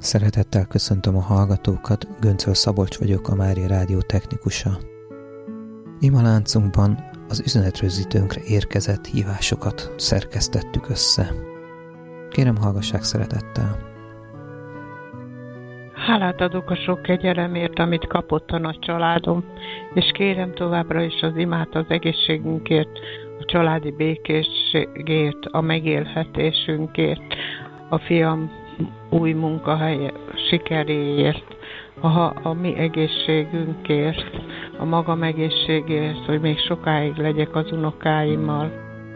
Szeretettel köszöntöm a hallgatókat, Göncöl Szabolcs vagyok, a Mária Rádió technikusa. Imaláncunkban az üzenetrögzítőnkre érkezett hívásokat szerkesztettük össze. Kérem, hallgassák szeretettel. Hálát adok a sok kegyelemért, amit kapott a nagy családom, és kérem továbbra is az imát az egészségünkért, a családi békességért, a megélhetésünkért, a fiam új munkahelye sikeréért, a mi egészségünkért, a magam egészségért, hogy még sokáig legyek az unokáimmal.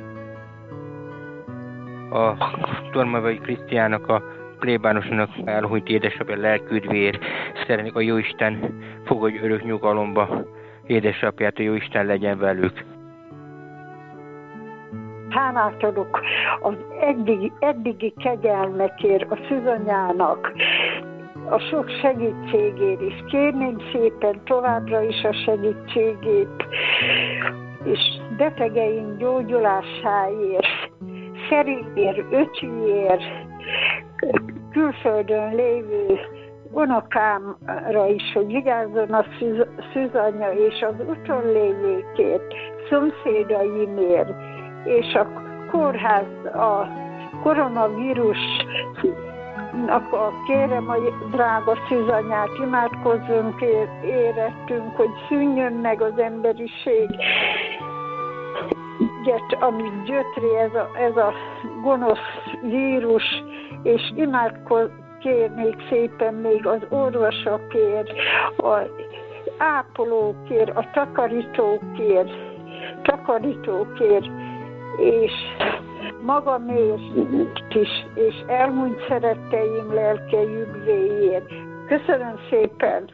A Tormavai Krisztiának, a plébánosnak elhunyt édesapja lelküdvéért szeretnék a Jóisten fogadj örök nyugalomba édesapját, a Jóisten legyen velük. Hálát adok az eddigi kegyelmekért a szűzanyának, a sok segítségért, és kérném szépen továbbra is a segítségét, és betegeink gyógyulásáért, Szeriért, öcsiért, külföldön lévő unokámra is, hogy vigyázzon a szűzanya, és az úton lévőkért, szomszédaimért, és a kórház, a koronavírusnak kérem a drága szűzanyát, imádkozzunk érettünk, hogy szűnjön meg az emberiség, amit gyötri ez a gonosz vírus, és kérnék szépen még az orvosokért, az ápolókért, a takarítókért, és magamért is, és elmúlt szeretteim lelke üdvéért. Köszönöm szépen!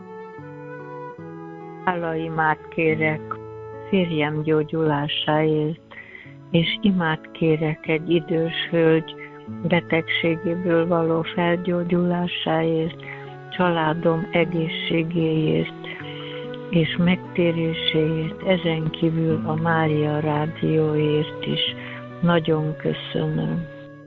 Hálaimát kérek férjem gyógyulásáért, és imát kérek egy idős hölgy betegségéből való felgyógyulásáért, családom egészségéért és megtéréséért, ezen kívül a Mária Rádióért is. Nagyon köszönöm.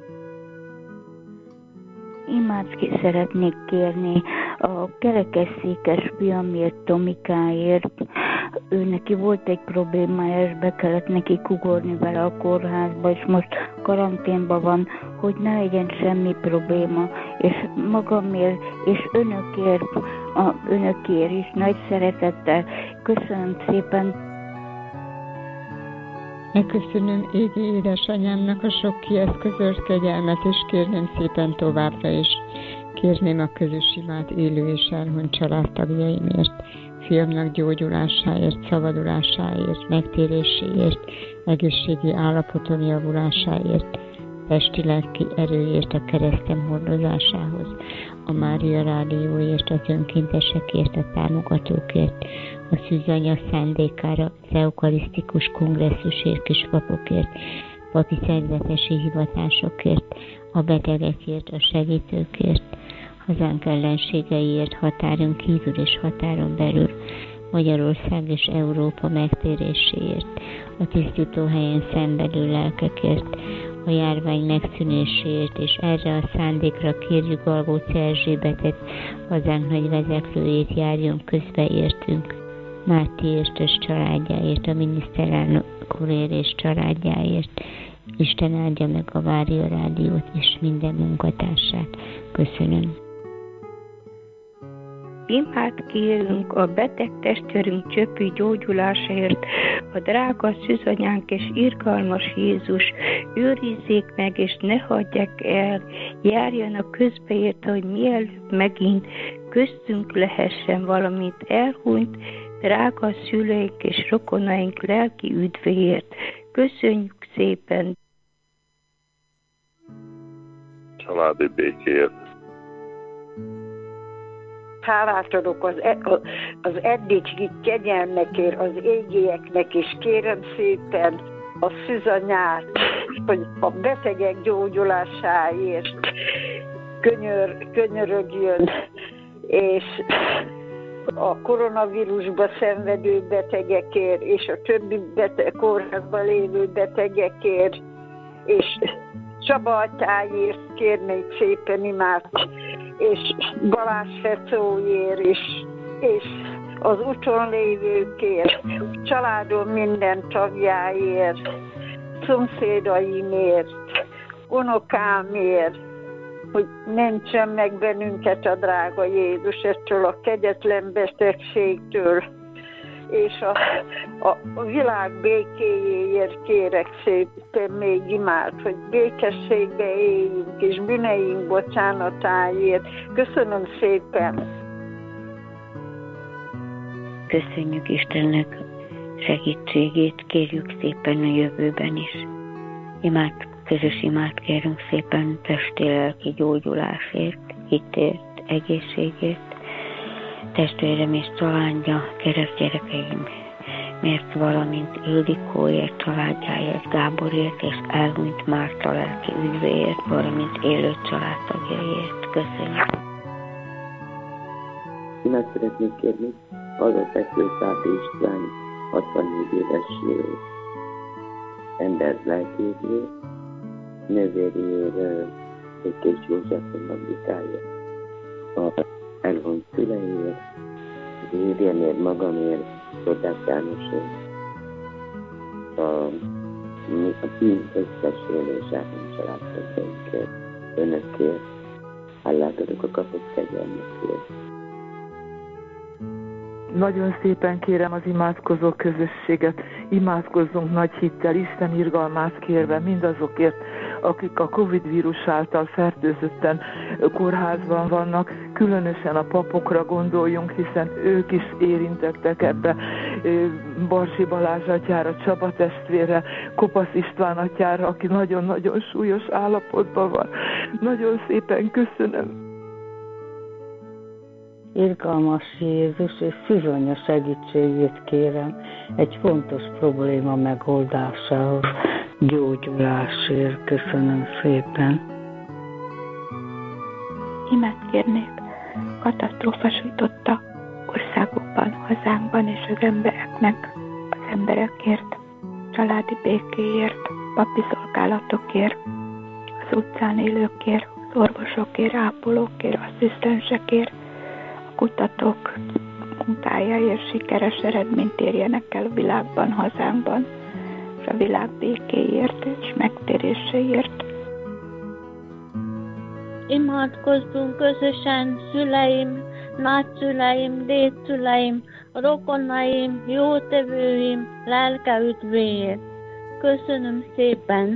Imát szeretnék kérni a kerekesszékes fiamért, Tomikáért. Ő neki volt egy problémája, és be kellett neki kugorni vele a kórházba, és most karanténban van, hogy ne legyen semmi probléma, és magamért, és önökért is nagy szeretettel. Köszönöm szépen. Megköszönöm égi édesanyámnak a sok kieszközölt kegyelmet, és kérném szépen továbbra is. Kérném a közös imát élő és elhunyt családtagjaimért, fiamnak gyógyulásáért, szabadulásáért, megtéréséért, egészségi állapoton javulásáért, testi-lelki erőért a keresztem hordozásához, a Mária Rádióért, az önkéntesekért, a támogatókért, a szűzanya szándékára, az eukarisztikus kongresszusért, kispapokért, papi szerzetesi hivatásokért, a betegekért, a segítőkért, hazánk ellenségeiért, határon kívül és határon belül, Magyarország és Európa megtéréséért, a tisztítóhelyen szenvedő lelkekért, a járvány megszűnéséért, és erre a szándékra kérjük Galgóci Erzsébetet, hazánk nagy vezeklőjét, járjon közbe értünk, Mátéért és családjáért, a miniszterelnök úrért és családjáért. Isten áldja meg a Mária Rádiót és minden munkatársát. Köszönöm. Imát kérünk a beteg testvérünk csöpű gyógyulásáért, a drága szűzanyánk és irgalmas Jézus, őrizzék meg és ne hagyják el, járjanak közbeérte, hogy mielőbb megint köztünk lehessen, valamint elhunyt drága szüleink és rokonaink lelki üdvéért. Köszönjük szépen! Családi békért. Hálát adok az eddigi kegyelmekért, az égieknek, és kérem szépen a szűzanyát, hogy a betegek gyógyulásáért könyörögjön, és a koronavírusba szenvedő betegekért, és a többi kórházban lévő betegekért, és Csaba atyáért kérnék szépen imád, és Balázs Fecóért is, és az úton lévőkért, családom minden tagjáért, szomszédaimért, unokámért, hogy mentsen meg bennünket a drága Jézus ettől a kegyetlen betegségtől, és a világ békéjéért kérek szépen még imád, hogy békességbe éljünk, és bűneink bocsánatáért. Köszönöm szépen! Köszönjük Istennek segítségét, kérjük szépen a jövőben is. Közös imát kérünk szépen testi-lelki gyógyulásért, hitért, egészségért, testvérem és családja, keresztgyerekeim, mert valamint Ildikóért, családjáért, Gáborért és elhunyt Márta lelki üdvéért, valamint élő családtagjaiért. Köszönjük! Imát szeretnék kérni az a fekvő Száti István 64 éveséről, ember lelkéről, nővéréről, Békés József Magikáért, a elhunyt szüleiért, Jédiemért, magamért, Csodák Jánosért, a ti összes élő zsákon családtagjainkért, önökért, hálát adok a kapott kegyelmekért. Nagyon szépen kérem az imádkozó közösséget, imádkozzunk nagy hittel, Isten irgalmát kérve mindazokért, akik a Covid vírus által fertőzötten kórházban vannak, különösen a papokra gondoljunk, hiszen ők is érintettek ebbe, Barsi Balázs atyára, Csaba testvére, Kopasz István atyára, aki nagyon-nagyon súlyos állapotban van. Nagyon szépen köszönöm. Irgalmas Jézus és Szűzonya segítségét kérem egy fontos probléma megoldásához, gyógyulásért. Köszönöm szépen. Imát kérnék katasztrófa sújtotta országokban, hazánkban és az emberekért, családi békéért, papi szolgálatokért, az utcán élőkért, az orvosokért, ápolókért, asszisztensekért, kutatók munkájáért sikeres eredményt érjenek el a világban, hazánkban, és a világ békéért és megtéréséért. Imádkozzunk közösen szüleim, nagyszüleim, dédszüleim, rokonaim, jótevőim, lelke üdvéért. Köszönöm szépen!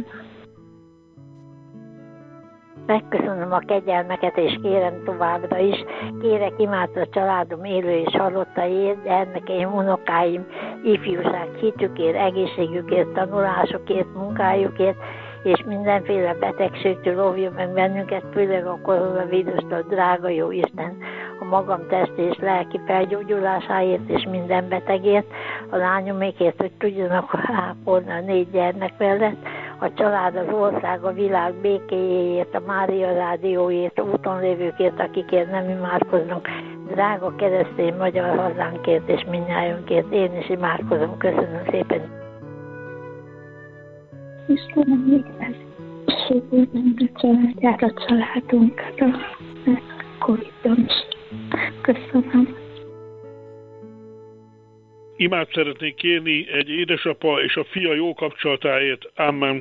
Megköszönöm a kegyelmeket, és kérem továbbra is. Kérek imádta a családom élő és halottaiért, gyermekeim, unokáim, ifjúság, hitükért, egészségükért, tanulásukért, munkájukért, és mindenféle betegségtől óvja meg bennünket, főleg a koronavírustól, drága jó Isten, a magam testi és lelki felgyógyulásáért és minden betegért, a lányomékért, hogy tudjanak ápolni a 4 gyermek mellett, a család, az ország, a világ békéjéért, a Mária Rádióért, úton lévőkért, akikért nem imádkoznak, drága keresztény magyar hazánkért és mindnyájunkért. Én is imádkozom. Köszönöm szépen. Istenem, végre segítsen a családjára, a családunkat a Covid-on is. Köszönöm. Imát szeretnék kérni egy édesapa és a fia jó kapcsolatáért. Amen.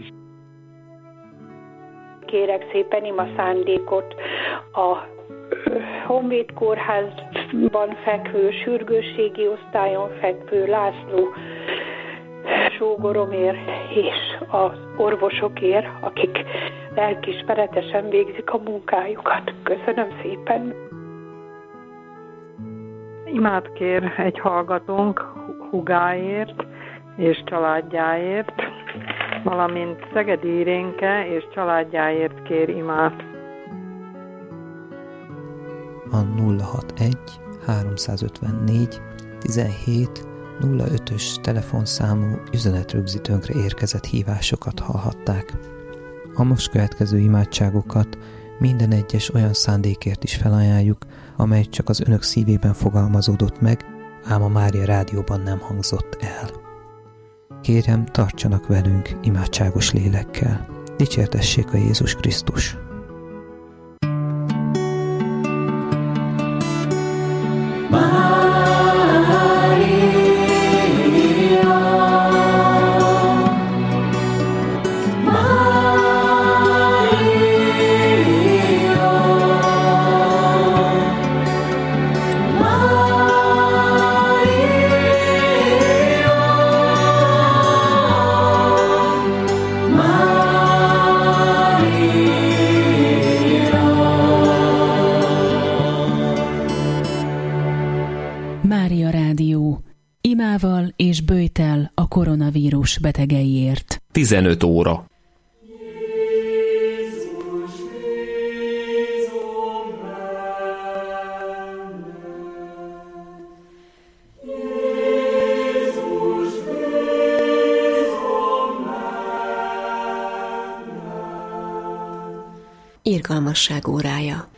Kérek szépen ima szándékot a Honvéd Kórházban fekvő, sürgősségi osztályon fekvő László sógoromért és az orvosokért, akik lelkiismeretesen végzik a munkájukat. Köszönöm szépen. Imát kér egy hallgatónk húgáért és családjáért, valamint Szegedi Irénke és családjáért kér imát. A 061 354 17 05-ös telefonszámú üzenetrögzítőnkre érkezett hívásokat hallhatták. A most következő imádságokat minden egyes olyan szándékért is felajánljuk, amely csak az önök szívében fogalmazódott meg, ám a Mária Rádióban nem hangzott el. Kérem, tartsanak velünk imádságos lélekkel. Dicsértessék a Jézus Krisztus! Mária Rádió. Imával és böjtel a koronavírus betegeiért. 15 óra. Irgalmasság órája.